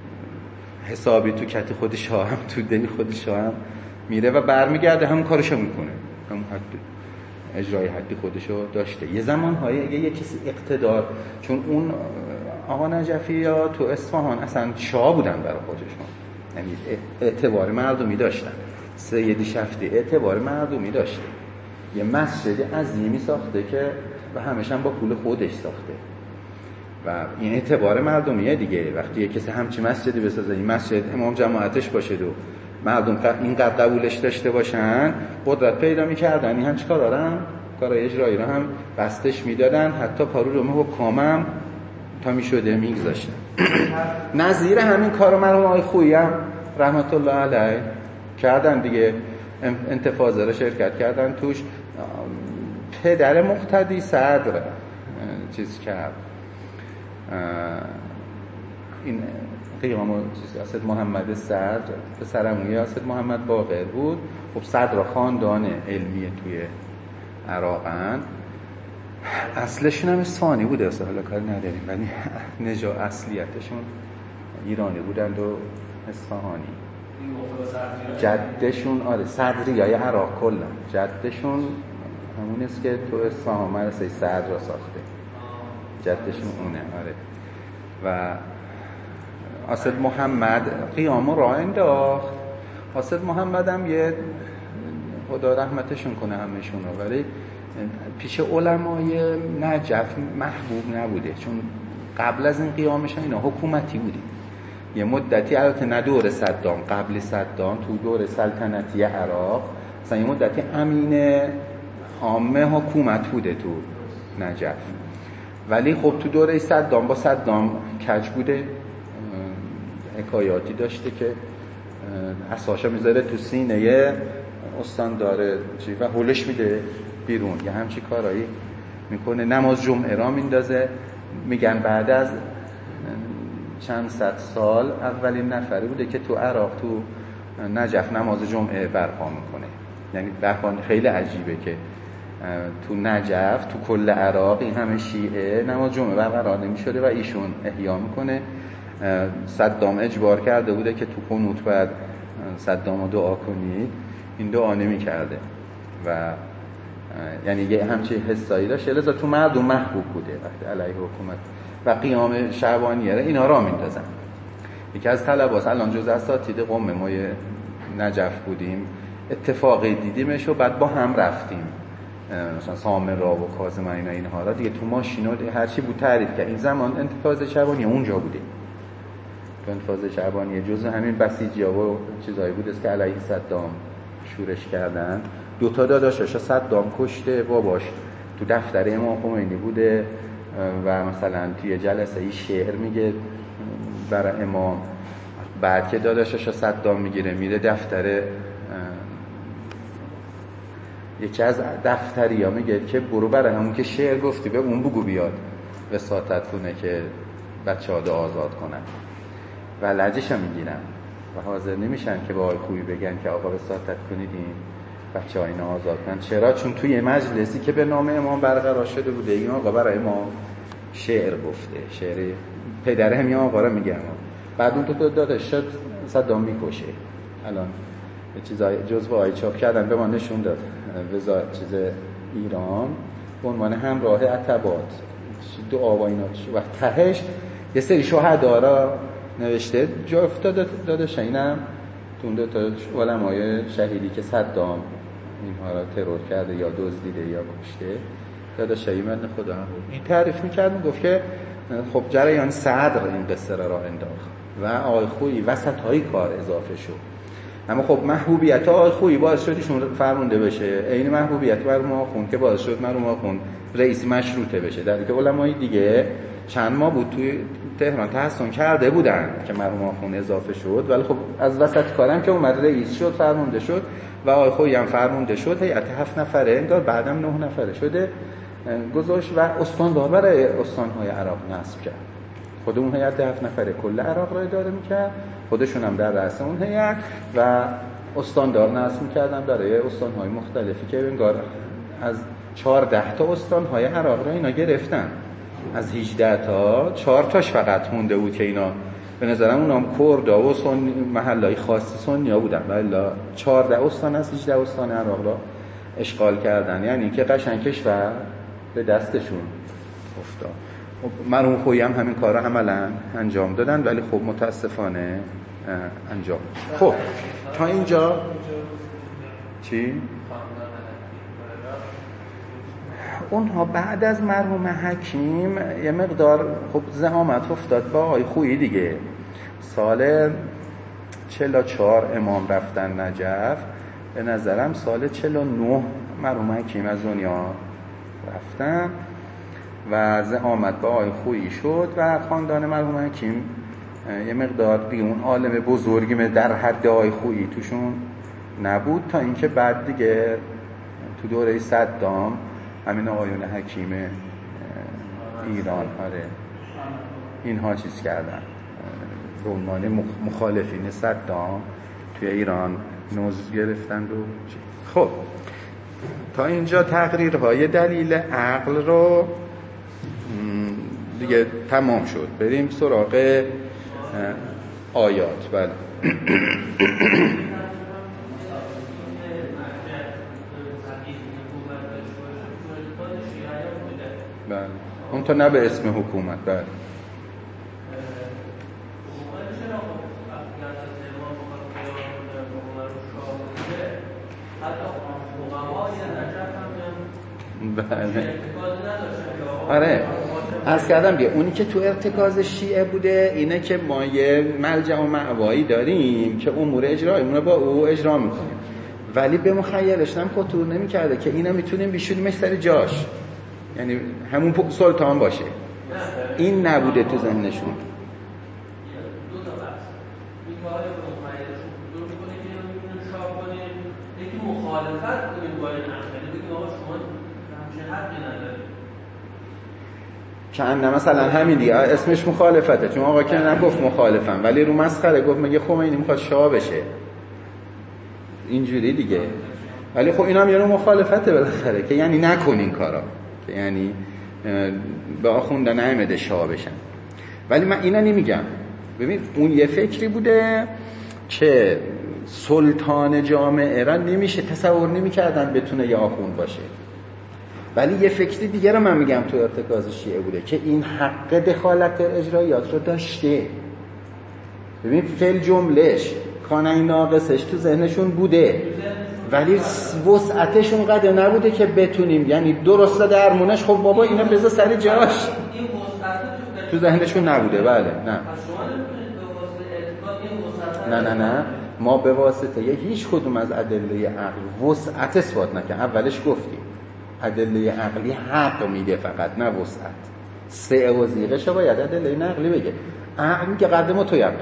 S2: حسابی تو کت خود شاه هم تو دل خود شاه هم میره و برمیگرده همون کارشو میکنه، همون حد اجرای حدی خودشو داشته. یه زمان‌های اگه یه کسی اقتدار، چون اون آقا نجفی یا تو اصفهان اصلا شاه بودن برای خودشون، یعنی اعتبار مردمی داشتن. سیدی شفتی اعتبار مردمی داشته، یه مسجد عظیمی ساخته که و همش هم با پول خودش ساخته و این اعتبار مردمیه دیگه. وقتی یه کسی همچی مسجدی بسازه، این مسجد امام جماعتش باشه و مردم اینقدر قبولش داشته باشن، قدرت پیدا می‌کردن. این هم چیکار دارن؟ کارهای اجرایی رو هم بستش میدادن، حتی پارو رو حکامم تا میشده میگذاشتن. نظیر همین کارو مرحوم آقای خویی هم رحمت الله علیه کردن دیگه، انتفاضه رو شرکت کردن توش. پدر مقتدی صدر چیز کرد این قیام و چیز اسد محمد صدر پسر عموی اسد محمد باقر بود. خب صدر خاندان علمی توی عراقن، اصلشون هم اصفهانی بوده، اصلا حالا کاری نداریم، ولی نجا اصلیتشون ایرانی بودند و اصفهانی. جدشون آره صدری های عراق کلا جدشون همون است که تو اصفهان مدرسه صدر را ساخته، جدشون اونه. آره و اسد محمد قیامو راه انداخت. اسد محمد هم یه خدا رحمتشون کنه همشون رو، ولی پیش علمای نجف محبوب نبوده، چون قبل از این قیامش اینا حکومتی بودی یه مدتی، البته نه دور صدام، قبل صدام تو دور سلطنتی عراق مثلا یه مدتی امین عامه حکومت بوده تو نجف، ولی خب تو دوره صدام با صدام کج بوده، حکایاتی داشته که اساشا میذاره تو سینه استان داره چی و هولش میده بیرون، یه همچی کارایی میکنه. نماز جمعه را میندازه، میگن بعد از چند صد سال اولین نفری بوده که تو عراق تو نجف نماز جمعه برپا میکنه. یعنی برپا خیلی عجیبه که تو نجف تو کل عراق این همه شیعه نماز جمعه برقرار نمیشده و ایشون احیا میکنه. صدام اجبار کرده بوده که تو قنوت باید صدامو دعا کنید، این دعا نمی‌کرده و یعنی یه همچین حسایی داشت، لذا تو مردم محبوب بوده وقتی علیه حکومت. و قیام شعبانیه اینا را میندازن. یکی از طلباس الان جز اساتید قم ما نجف بودیم، اتفاقی دیدیمش و بعد با هم رفتیم مثلا سامرا و کاظم اینا اینها را دیگه تو ماشینا هر چی بود تعریف کرد. این زمان انتفاضه شعبانیه اونجا بوده، تو انتفاضه شعبانیه جزء همین بسیجی‌ها و چیزایی بود که علیه صدام شورش کردن. دو تا داداشش صدام کشته، باباش تو دفتر امام خمینی بوده و مثلا توی جلسه ای شعر میگه برای امام، بعد که داداشش صدام میگیره میره دفتر یکی از دفتری ها میگه که برو برای همون که شعر گفتی به اون بگو بیاد وساطت کنه که بچه ها رو آزاد کنن و لجش هم میگیرن و حاضر نمیشن که با آقای خوبی بگن که آقا وساطت کنید این بچه ها اینا آزاد کنن. چرا؟ چون توی مجلسی که به نام امام برقرار شده بوده این آقا برای امام شعر گفته، شعر پدر همین آقا رو میگه. بعد اون تو داده شد صدام میکشه. الان چیزای جزوه‌ای چاپ کردن به ما نشون داد وزارت چیز ایران به عنوان همراه عتبات دعا و اینا و تهش یه سری شهدا را نوشته جا افتاده داده شینم تو اون دو تا علمای شهیدی که صدام اینها را ترور کرده یا دزدیده یا کشته داده شیمن خدا هم بود. این تعریف میکرد میگفت که خب جریان صدر این قصه را انداخت و آقای خویی وسط های کار اضافه شد. اما خب محبوبیت آقای خویی باعث شد ایشون فرمانده بشه، عین محبوبیت مرحوم آخوند که باعث شد مرحوم آخوند رئیس مشروطه بشه، در حالی که علمای دیگه چند ماه بود توی تهران تحصیل کرده بودن که مرحوم آخوند اضافه شد، ولی خب از وسط کارم که اومد رئیس شد فرمانده شد و آقای خویی هم فرمانده شد، هیئت هفت نفره انگار بعدم نه نفره شده گذاشت و استاندار برای استان‌های عراق نصب کرد. خود اون هیئت هفت نفره کل عراق را اداره می‌کرد، خودشون هم در رأس اون هیئت و استاندار نصب می‌کردن برای استان‌های مختلفی که انگار از چهارده تا استان‌های عراق را اینا گرفتن. از هجده تا چهار تاش فقط مونده بود که اینا به نظرم اونام کردا و سنی محلهای خاصی سنی‌ها بودن، ولی چهارده استان از هجده استان عراق را اشغال کردن، یعنی که قشنگ کشور به دستشون افتاد. مرحوم خویی هم همین کار را عملا انجام دادن، ولی خب متاسفانه انجام. خب تا اینجا چی؟ اونها بعد از مرحوم حکیم یه مقدار خب زحمت افتاد با آقای خویی دیگه. سال چهل و چهار امام رفتن نجف، به نظرم سال چهل و نه مرحوم حکیم از دنیا رفتن و زحمت با آقای خویی شد و خاندان مرحوم حکیم یه مقدار دیگه اون عالم بزرگی در حد آقای خویی توشون نبود، تا اینکه بعد دیگه تو دوره صدام همین آقایون حکیم ایران. آره اینها چیز کردن به عنوان مخالفین صدام توی ایران نوز گرفتن رو. خب تا اینجا تقریرهای دلیل عقل رو دیگه تمام شد. بریم سراغ آیات. بله بله اون تا نه به اسم حکومت. بله بله آره عرض کردم دیگه اونی که تو ارتکاز شیعه بوده اینه که ما یه ملجأ و مأوایی داریم که امور اجرایمون رو با او اجرا میکنیم، ولی به مخیلش هم خطور نمیکرده که اینا میتونیم بیشونیمش سر جاش، یعنی همون سلطان باشه. این نبوده تو ذهنشون. که نه مثلا همین دیگه اسمش مخالفته، چون آقا که نگفت مخالفم ولی رو مسخره گفت مگه خمینی میخواد شاه بشه اینجوری دیگه، ولی خب اینا هم یعنی مخالفته بالاخره که یعنی نکن این کارا، که یعنی به آخونده نمیده شاه بشن. ولی من اینا نمیگم. ببین اون یه فکری بوده که سلطان جامعه را نمیشه تصور نمیکردن بتونه یه آخوند باشه، ولی یه فکری دیگه رو من میگم تو ارتکاز شیعه بوده که این حق دخالت در اجرایات رو داشته. ببین فعل جملهش خانه ناقصش تو ذهنشون بوده، ولی وسعتش اونقدر نبوده که بتونیم، یعنی درسته درمونش خب بابا اینا بذار سر جاش، تو ذهنشون نبوده. بله نه نه نه نه ما به واسطه یه هیچ کدوم از ادله عقل وسعت اثبات نکن. اولش گفتیم ادله عقلی حق میده فقط، نه وسعت. سه وزیقش باید ادله نقلی بگه. عقل میگه قدم و تویقن.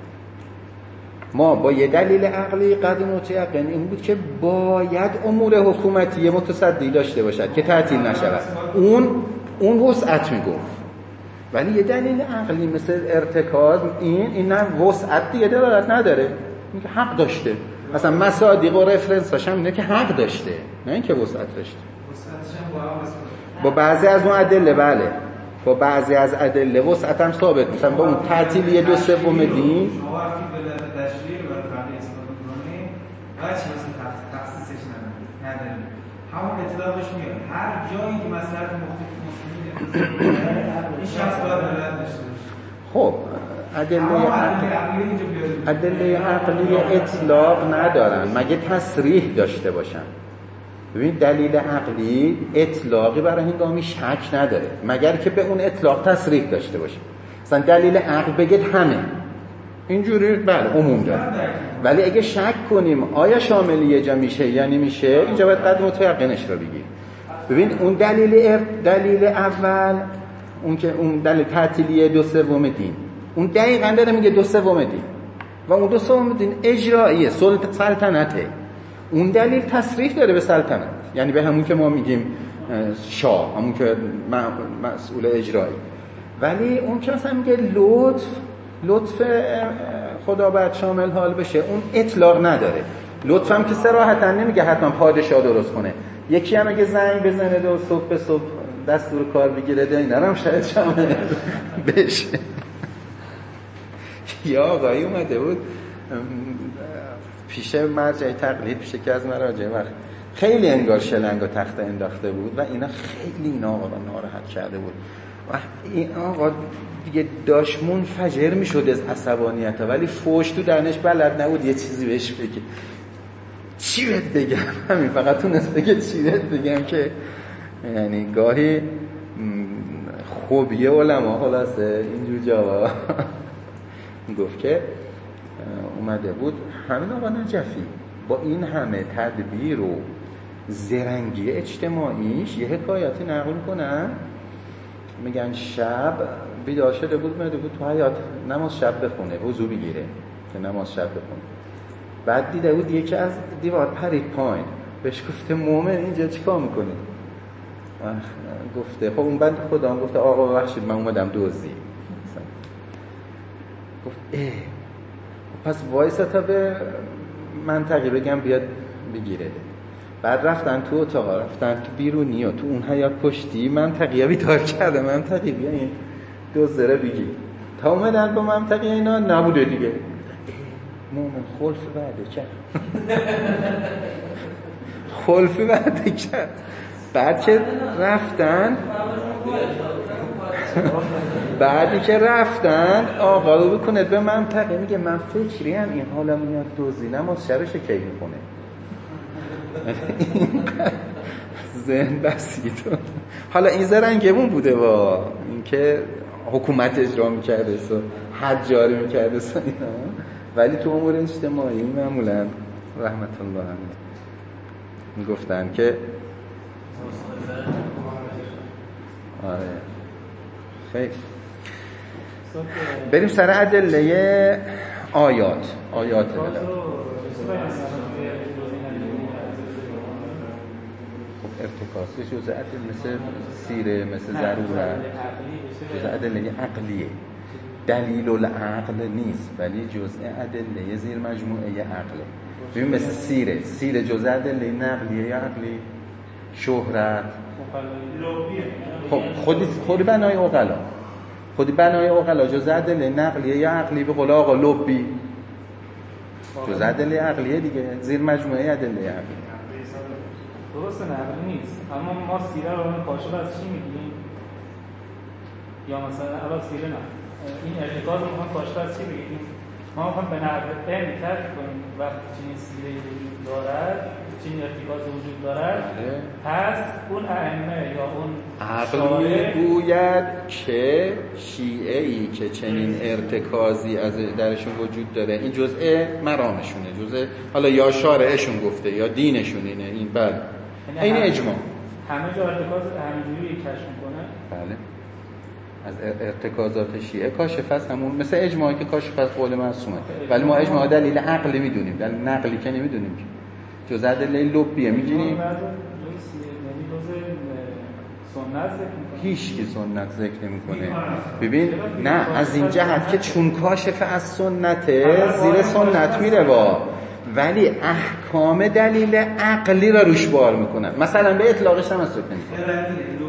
S2: ما با یه دلیل عقلی قدم و تویقن این بود که باید امور حکومتی متصدی داشته باشد که تعطیل نشود. اون اون وسعت میگفت. ولی یه دلیل عقلی مثل ارتکاز این این نه وسعت دیگه دلالت نداره، میگه حق داشته. مثلا مصادیق و رفرنساش هم اینه که حق داشته، نه اینکه وسعت داشته. با بعضی از اون ادله بله با بعضی از ادله وسعت هم ثابت. مثلا با اون تعطیلی دو سوم دین
S4: شما وقتی به تشریع و فرض اثبات می‌کنید باید چه مثلا تخصیصش نداره، همون اطلاقش میاد هر جایی که مصلحت مسلمین این شخص باید ولایت داشته باشه.
S2: خب ادله عقلی ادله عقلی اطلاق ندارن مگه تصریح داشته باشن. ببین دلیل عقلی اطلاقی برای هنگامی شک نداره مگر که به اون اطلاق تصریح داشته باشه. مثلا دلیل عقل بگید همه اینجوری بله عموم داره، ولی اگه شک کنیم آیا شامل یه جا میشه یا نمیشه، اینجا باید قدم متیقنش رو بگیر. ببین اون دلیل دلیل اول اون که اون دلیل تعطیلی دو سوم دین اون دقیقاً داره میگه دو سوم دین و اون دو سوم دین اجراییه، سلطنته. اون دلیل تصریح داره به سلطنت، یعنی به همون که ما میگیم شاه، همون که مسئول اجرایی. ولی اون که مثلا میگه لطف لطف خدا باید شامل حال بشه، اون اطلاق نداره. لطف هم که صراحتا نمیگه حتما پادشاه درست کنه، یکی هم اگه زنگ بزنه دو صبح به صبح دستور کار بگیره ده اینا هم شاید شامل بشه. یا آقایی اومده بود پیش مرجع تقلید، پیش که از مراجع وقت خیلی انگار شلنگ و تخته انداخته بود و اینا خیلی اینا آقا را ناراحت کرده بود و این آقا دیگه داشت منفجر میشد از عصبانیت، ولی فوش تو درنش بلد نبود یه چیزی بهش بگه. چی بهت بگم؟ همین فقط تونست بگه چی بهت بگم که یعنی گاهی خوبیه علما خلاصه اینجور جاها. گفت که اومده بود همین آقا نجفی با این همه تدبیر و زرنگی اجتماعیش یه حکایتی نقل کنن، میگن شب بیدار شده بود اومده بود تو حیاط نماز شب بخونه، وضو بگیره که نماز شب بخونه. بعد دیده بود یکی از دیوار پرید پایین، بهش گفته مومن اینجا چیکار میکنی؟ گفته خب اون بند خدا هم گفته آقا ببخشید من اومدم دزدی، گفت اه پس وایسا تا به منطقی بگم بیاد بگیره. بعد رفتن تو اتاق، رفتن تو بیرونی و تو اون حیاط پشتی منطقی ها بیدار کرده، منطقی بیا این دزد داره بگی. تا اومدن با منطقی اینا نبوده دیگه. مومن خلفی بعده کرد خلفی بعده کرد. بعد که رفتن بعدی که رفتن آقا رو بکنه به منطقه میگه من فکری هم این حالا میاد دوزینم از شرش کی میکنه ذهن بسیط. حالا این زرنگمون بوده با این که حکومت اجرا میکرده سو حد جاری میکرده سو اینا، ولی تو امور اجتماعی معمولا رحمت الله علیه میگفتن که آره خیلی. بریم سر ادله آیات آیات خب ارتکاس جزء ادله مثل سیره، مثل ضرورت، جزء ادله عقلیه. دلیل العقل نیست ولی جزء ادله زیر مجموعه عقله. ببین مثل سیره، سیره جزء ادله نقلیه یا عقلی؟ شهرت خب خودی خودی بنای عقلا خودی بنای عقلا جزء ادله نقلیه یا عقلی؟ به قول آقا لبی جزء ادله عقلیه دیگه، زیر مجموعه ادله عقلی.
S4: درسته نقلی نیست، اما ما سیره رو اون کاشف از چی میگیم؟ یا مثلا اول سیره نه این ارتکاز رو ما کاشف از چی بگیم؟ ما میخوایم به نقل علم کشف کنیم وقتی چنین سیره وجود دارد، چنین ارتکاز وجود دارد، پس اون ائمه یا اون
S2: عقل میگوید که شیعه‌ای که چنین ارتکازی از درشون وجود داره این جزء مرامشونه، جزء حالا یا شارعشون گفته یا دینشون اینه، این بله این اجماع.
S4: همه جا ارتکاز همینجوری کشف میکنه.
S2: بله از ارتکازات شیعه کاشف است، همون مثل اجماعی که کاشف از قول معصومه، ولی ما اجماع دلیل عقلی میدونیم، دلیل نقلی که نمیدونیم که جزء دلیل لبیه میگیریم. هیچ کی سنت ذکر نمیکنه. ببین نه از این جهت که چون کاشف از سنته زیر سنت میره با، ولی احکام دلیل عقلی را روش بار میکنن، مثلا به اطلاقش هم استفاده نمیکنه.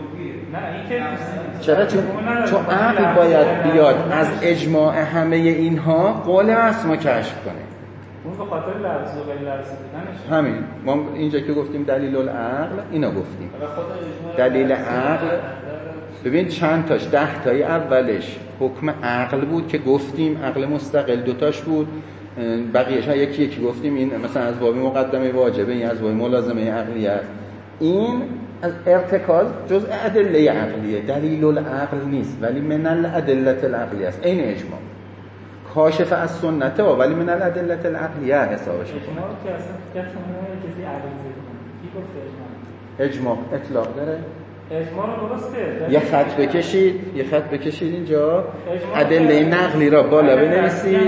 S2: چرا؟ چون چون عقل باید بیاد از اجماع همه اینها قول معصوم کشف کنه.
S4: اون به خاطر لفظ و غیر لفظ بودنش.
S2: همین ما اینجا که گفتیم دلیل العقل اینا گفتیم. دلیل عقل ببین چند تاش، ده تایی اولش حکم عقل بود که گفتیم عقل مستقل دوتاش بود، بقیه‌اش یکی یکی گفتیم این مثلا از باب مقدمه واجبه، این از باب ملازمه عقلیه. این از ارتکاز جزء ادله عقلیه، دلیل العقل نیست ولی من الادله العقلیه است. این اجماع کاشف از سنته ولی من الادله العقلیه حسابش میکنه.
S4: اجماع که اصلا کسی کسی عقلی کی گفت اجماع؟
S2: اجماع اطلاق داره؟
S4: اجماع رو درسته
S2: یه خط بکشید یه خط بکشید اینجا ادله نقلی را بالا بنویسید.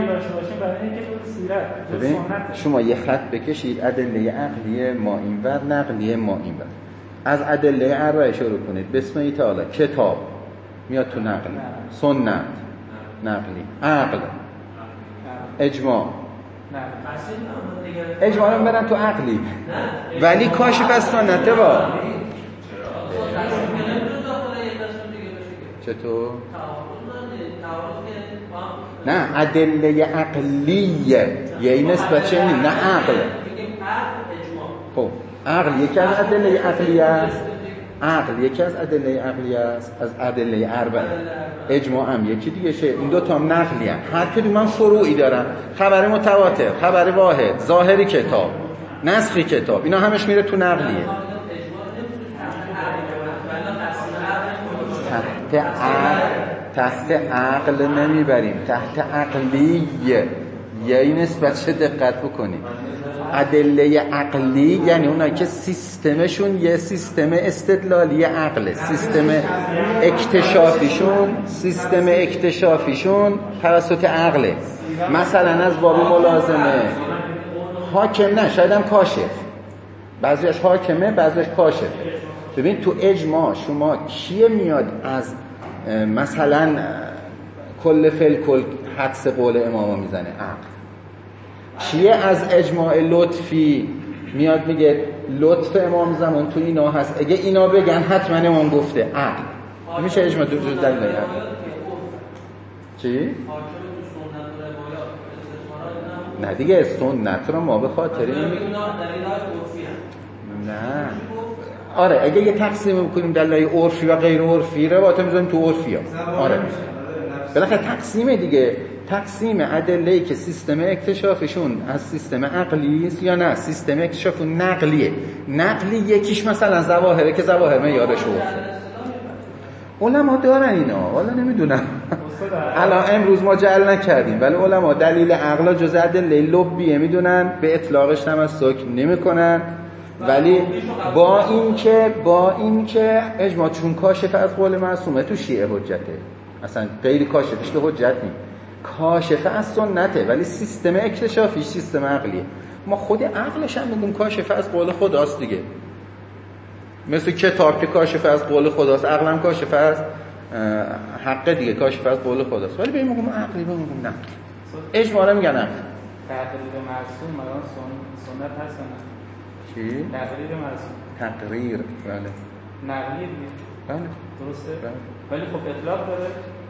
S2: ببین شما یه خط بکشید ادله عقلیه ما اینور، نقلیه ما اینور. از ادله اربعه شروع کنید. بسم الله تعالی کتاب میاد تو نقل، سنت نقلی، عقل، اجماع. اجماع رو برن تو عقلی ولی کاشف از سنته با چطور؟ نه ادله عقلیه یعنی نسبت چه نه عقل. خب عقل یکی از ادله عقلیه است، عقل یکی از ادله عقلیه است از ادله اربعه. اجماع هم یکی دیگه شه. این دو تا هم نقلی هست، هر کدوم من فروعی دارن، خبر متواتر، خبر واحد، ظاهری کتاب، نسخی کتاب، اینا همش میره تو نقلیه. تحت عقل تحت عقل نمیبریم، تحت عقلیه یعنی نسبت چه دقت بکنیم. ادله عقلی یعنی اونایی که سیستمشون یه سیستم استدلالی عقله، سیستم اکتشافیشون سیستم اکتشافیشون توسط عقله. مثلا از باب ملازمه حاکم نه شاید هم کاشف، بعضیش حاکمه بعضیش کاشفه. ببین تو اجماع شما کیه میاد از مثلا کل فل کل حدس قول امامو میزنه؟ عقل. کیه از اجماع لطفی میاد میگه لطف امام زمان تو اینا هست، اگه اینا بگن حتما امام گفته؟ عقل. میشه اجماع دو جز دلیل عقل. چی؟ نه دیگه سنت رو ما به خاطر این نه آره اگه یه تقسیم بکنیم دلایل عرفی و غیر عرفی روایت میذاریم تو عرفی ها. آره بالاخره تقسیم دیگه، تقسیم ادله‌ای که سیستم اکتشافشون از سیستم عقلی است یا نه سیستم اکتشافشون نقلیه. نقلی یکیش مثلا ظواهره که ظواهر معیارش عرفه. علما دارن اینا، والا نمیدونم الان امروز ما جعل نکردیم، ولی علما دلیل عقل جز ادله لبیه میدونن، به اطلاقش تمسک نمیکنن، ولی با این که با این که اجماع چون کاشف از قول معصومه تو شیعه حجته، اصلا غیر کاشفش که حجت نیست، کاشف از سنته، ولی سیستم اکتشافیش سیستم عقلیه. ما خود عقلش هم میگیم کاشف از قول خداست دیگه، مثل کتاب که کاشف از قول خداست، عقلم کاشف از حق دیگه، کاشف از قول خداست، ولی به این میگم عقلی، به این میگم نه. اجماع میگن عقل.
S5: تقریر معصوم الان سنت هست نه؟
S2: چی؟
S5: تقریر معصوم.
S2: تقریر بله.
S5: نقلی دیگه.
S2: بله.
S5: درسته؟
S2: بله.
S5: ولی خب اطلاق داره.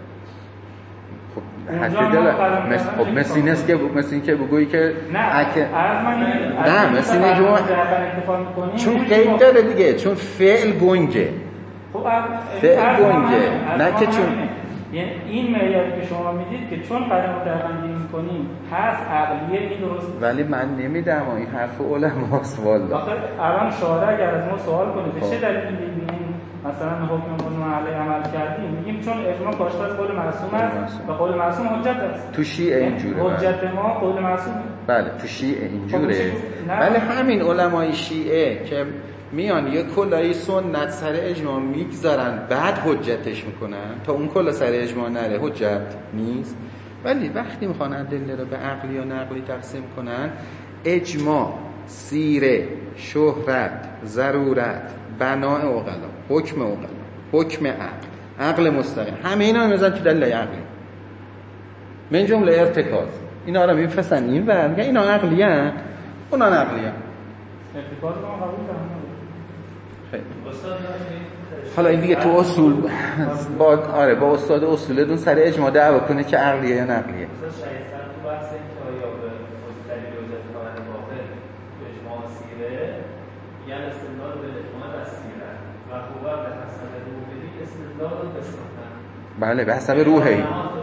S2: خب حتی داره مثل خب مثل این است که مثل این که بگویی که
S5: نه
S2: اکه
S5: نه
S2: مثل این که چون قید داره دیگه، چون فعل گنجه.
S5: خب
S2: فعل گنجه نه که چون
S5: یعنی این معیاری که شما میدید که چون قدم متقدم می‌کنیم هست عقلیه، این درست،
S2: ولی من نمیدم این حرف علماست والا.
S5: آخه الان شارع اگر از ما سوال کنه به چه دلیل میگیم مثلا حکم قانون علی عمل کردیم، میگیم چون اجماع کاشف از قول معصوم است و قول معصوم حجت است.
S2: تو شیعه اینجوره.
S5: حجت ما قول معصوم.
S2: بله تو شیعه اینجوره. ولی همین علمای شیعه که میان یه کلای سنت سر اجماع میگذارن بعد حجتش میکنن، تا اون کلا سر اجماع نره حجت نیست. ولی وقتی میخوان ادله رو به عقلی یا نقلی تقسیم کنن، اجماع، سیره، شهرت، ضرورت، بناء عقلا، حکم عقلا، حکم عقل، عقل مستقیم، همه اینا رو میذارن تو دلیل عقلی. من جمله ارتکاز اینا رو میفرستن این و میگن اینا عقلی ان، اونا نقلی ان.
S5: ارتکاز رو قبول دارن.
S2: حالا این دیگه تو اصول با آره با استاد اصولتون سر اجماع دعوا کنه که عقلیه یا نقلیه.
S6: مثلا شایسته تو بحث این که آیا به دلیل وجود قانون واقع اجماع سیره یعنی استدلال به اجماع از سیره و خوبه به حسب روحی استدلال به سنت.
S2: بله به حسب روحی.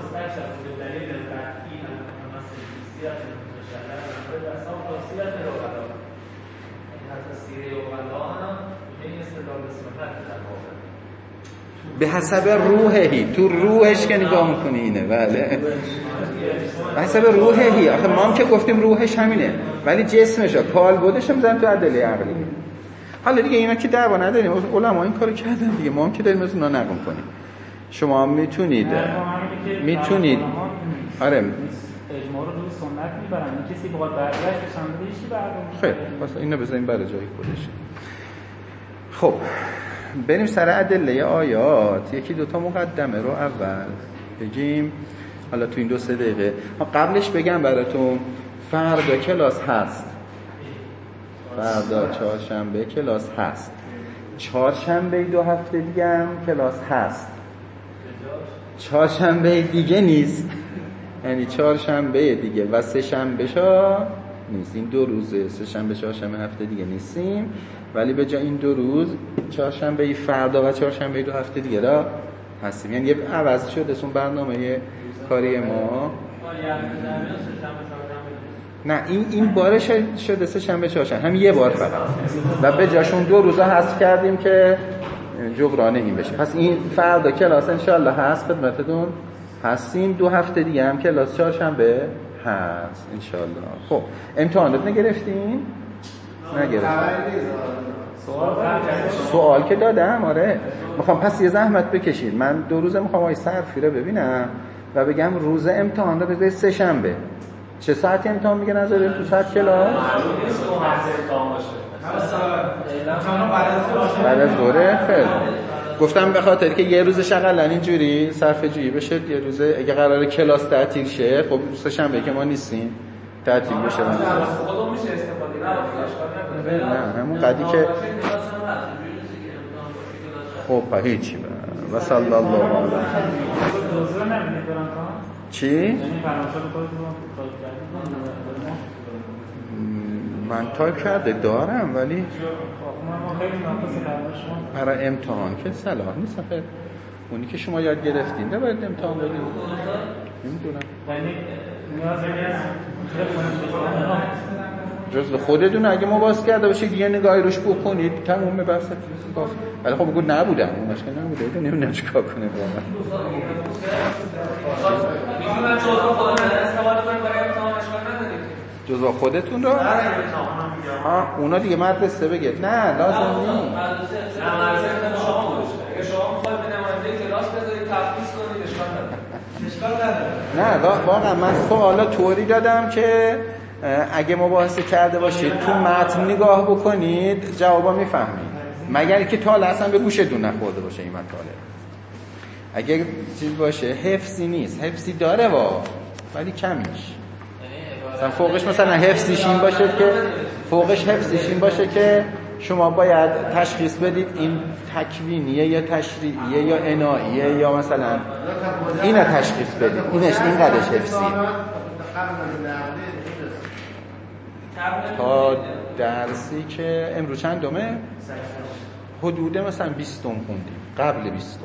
S2: به حسب روحی، تو روحش که نگاه میکنی اینه. بله به حسب روحی. آخه ما هم که گفتیم روحش همینه، ولی جسمش کال بودش هم زن تو عدله عقلی. حالا دیگه اینا که دعوا نداریم، علما این کارو کردن دیگه، ما هم که داریم از اونا نقل کنیم. شما هم میتونید میتونید آره
S5: اجماع رو روی سنت میبرن، کسی بخواد برگشتش هم بده هیچی برگشت.
S2: خیلی واسه اینو بذاریم برای جای خودش. خب بریم سر ادله آیات. یکی دوتا مقدمه رو اول بگیم، حالا تو این دو سه دقیقه. قبلش بگم براتون فردا کلاس هست، فردا چهارشنبه کلاس هست، چهارشنبه دو هفته دیگه هم کلاس هست. چهارشنبه دیگه نیست، یعنی چهارشنبه دیگه و سه شنبه شا نیست. این دو روزه، سه شنبه چهارشنبه هفته دیگه نیستیم، ولی به جای این دو روز چهارشنبه فردا و چهارشنبه دو هفته دیگه را هستیم. یعنی یه عوض شده اون برنامه کاری ما. نه این این بارش شده سه شنبه چهارشنبه، هم یه بار فقط، و به جاشون دو روزا حذف کردیم که جبران این بشه. پس این فردا کلاس انشالله هست، خدمتتون هستیم. دو هفته دیگه هم کلاس چهارشنبه هست انشالله. خب امتحانات نگرفتین؟ نگرفتین؟ سوال که دادم آره. میخوام پس یه زحمت بکشید، من دو روزه میخوام آقای صرفی رو ببینم و بگم روز امتحان رو بذارید سه شنبه. چه ساعتی امتحان میگه نظر تو ساعت کلاس؟
S6: معلوم نیست اون هفته امتحان باشه.
S2: بعد از دوره خیلی گفتم به خاطر که یه روز شغلن اینجوری صرفه جویی بشه، یه روز اگه قراره کلاس تعطیل شه، خب سه شنبه که ما نیستیم تعطیل بشه.
S6: خودم میشه استفاده نه
S2: نه همون قدی که خب هیچی و صلی الله علیه چی؟ من تایپ کرده دارم ولی برای امتحان که صلاح نیست. آخه اونی که شما یاد گرفتین ده باید امتحان بدید. نمیدونم جزء خودتون اگه مباحث کرده باشید یه نگاهی روش بکنید تموم بحث کافی. ولی خب بگو نبودم اون مشکل نبوده نمیدونم چیکار کنه واقعا.
S6: میتونم جزء خودتون استفاده کنیم برای امتحان اشکال ندارید.
S2: جزء خودتون رو ها اونا دیگه مدرسه بگید نه لازم نیست.
S6: نه مدرسه شما باشه. اگه شما میخواید به نماینده کلاس بذارید تفویض کنید اشکال نداره. اشکال نداره.
S2: نه واقعا من سوالا طوری دادم که اگه مباحثه کرده باشید تو متن نگاه بکنید جوابا میفهمید، مگر که تا حالا اصلا به گوشتون نخورده باشه این مطالب. اگه چیز باشه حفظی نیست، حفظی داره وا ولی کمیش. مثلا فوقش مثلا حفظیش این باشه که فوقش حفظیش این باشه که شما باید تشخیص بدید این تکوینیه یا تشریعیه یا انائیه یا مثلا اینو تشخیص بدید، اینش این قدش حفظی. تا درسی که امروز چندمه؟ حدود مثلا بیستم خوندیم قبل بیستم.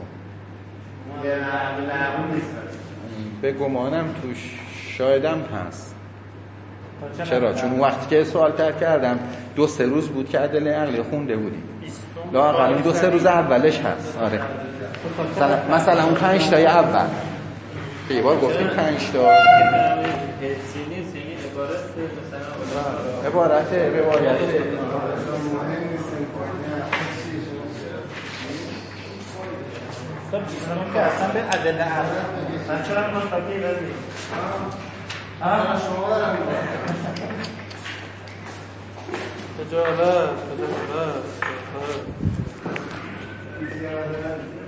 S2: به گمانم توش شایدم هست. چرا؟ چون وقتی که سوال تر کردم دو سه روز بود که عدل عقلی خونده بودیم. لااقل دو سه روز اولش هست. آره مثلا, مثلا اون پنج تای اول یه بار گفتیم پنج تا عبارت روایت
S5: خب که اصلا به ادله عقل من چرا مستقی بدید آه شما دارم خجالت خجالت